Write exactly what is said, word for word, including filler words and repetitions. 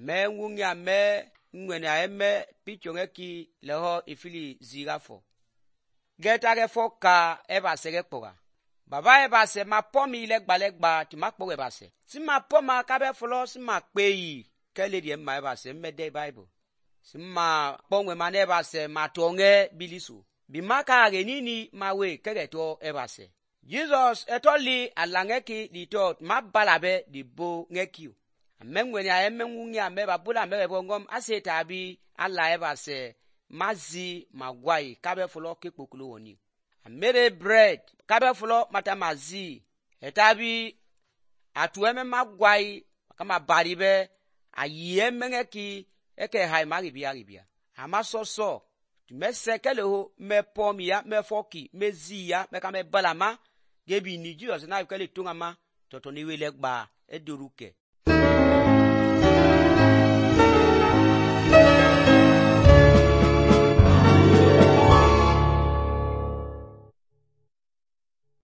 me ngunya me ngwene eme pichonge ki leho ifili zigafo geta ge foka eba sege poga baba eba se ma pomi legba legba ti ma po eba se si ma poma ka be folo si ma peyi kele die ma eba se me de bible si ma pongwe ma eba se ma tonge bilisu bi maka ge nini ma we kege to eba se Jesus etoli alange ki di tot ma balabe di bo ngekiu amengwe ya emengunya me babula me bongom aseta bi ala eba se mazi magwai kabe folo ke kpokulu woni amere bread kabe folo mata mazi etabi atueme magwai kama baribe aye mengeki eke hai magi bia bia amasoso me sekele ho me pomia me foki me zia me kame balama gebi ni Jesus na kele tungama totoni welegba eduruke